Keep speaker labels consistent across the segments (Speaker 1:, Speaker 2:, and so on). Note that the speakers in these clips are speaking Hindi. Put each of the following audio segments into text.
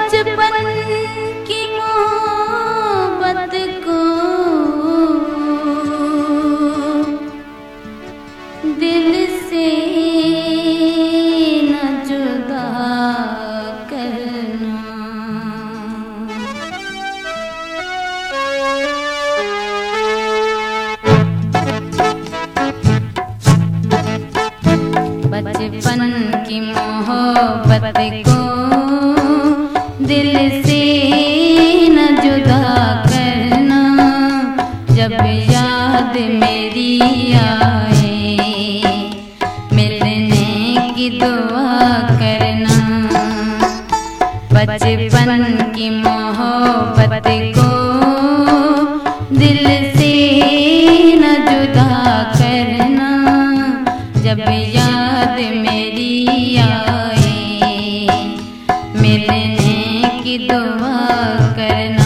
Speaker 1: बचपन की मोहब्बत को दिल से न जुदा करना। बचपन की मोहब्बत को दिल से न जुदा करना। जब याद मेरी आए मिलने की दुआ करना। बचपन की मोहब्बत को दिल से न जुदा करना। जब याद मेरी आए मिलने की दुआ करना।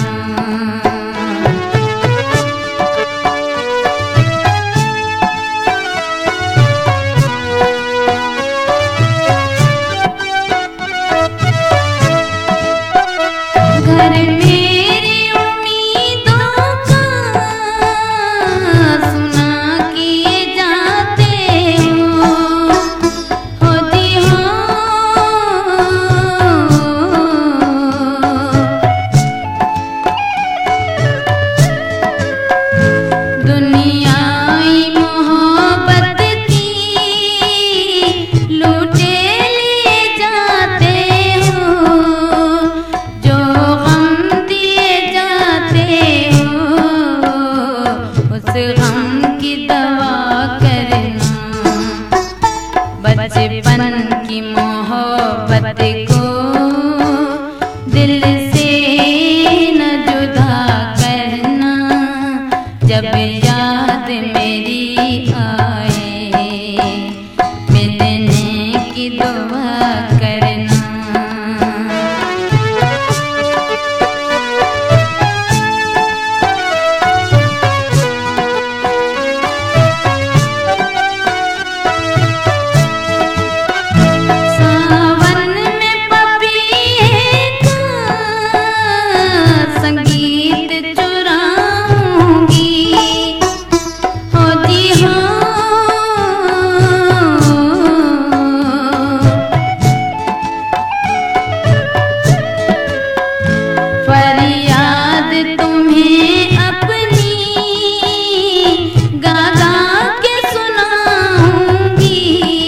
Speaker 1: घर मेरी उम्मीदों का सुना किए जाते होती हो। दुनियाई मोहब्बत की लूटे ले जाते हो। जो गम दिए जाते हो उस गम की दवा करना। बचपन की मोहब्बत को दिल से न जुदा करना। जब याद मेरी आए मिलने की दुआ करना। सावन में पपीहे का संगीत चुराऊंगी होती हो। फरियाद तुम्हें अपनी गा गा के सुनाऊंगी।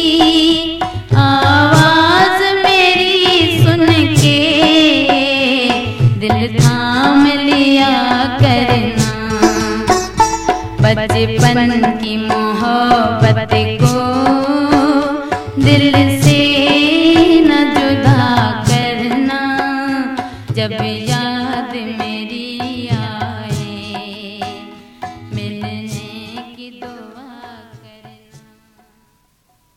Speaker 1: आवाज मेरी सुन के दिल थाम लिया करना। बचपन की मोहब्बत को दिल से न जुदा करना। जब